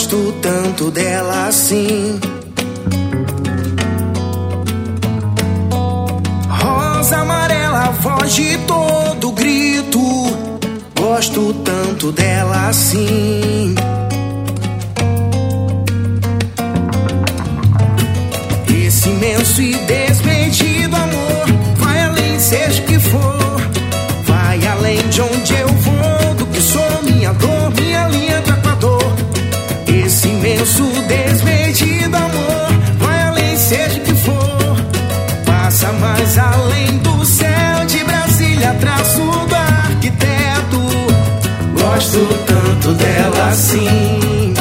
Gosto tanto dela assim. Rosa amarela, voz de todo grito. Gosto tanto dela assim. Esse imenso e desmedido amor vai além, seja o que for. Vai além de onde eu vou, do que sou, minha dor, minha linha do Equador. Esse imenso desmedido amor vai além, seja o que for. Passa mais além do céu de Brasília, traço do arquiteto. Gosto tanto dela assim.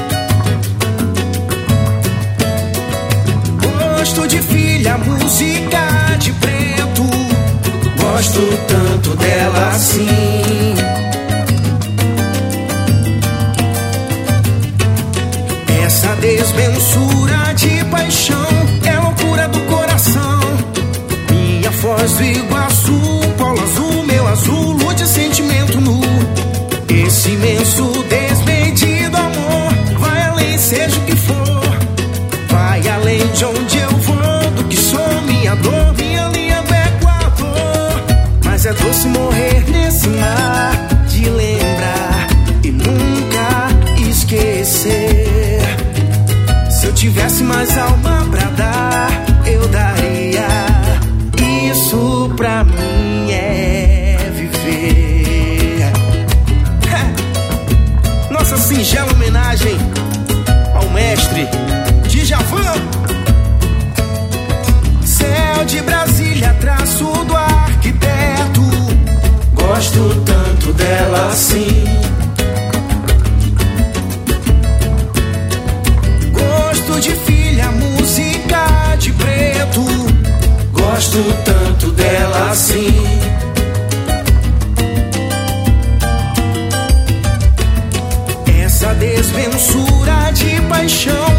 Gosto de filha, música de preto. Gosto tanto dela assim. Essa desmensura de paixão é loucura do coração. Minha Foz do Iguaçu, polo azul, meu azul, luz de sentimento nu. Esse imenso desmedido amor vai além, seja o que for. Vai além de onde eu vou, do que sou, minha dor, minha linha do Equador. Mas é doce morrer nesse mar de lembrar e nunca esquecer. Se eu tivesse mais alma pra dar, eu daria. Isso pra mim é viver. Nossa singela homenagem ao mestre Djavan. Céu de Brasília, traço do arquiteto. Gosto tanto dela assim. Gosto de filha, música de preto. Gosto tanto dela assim. Essa desmensura de paixão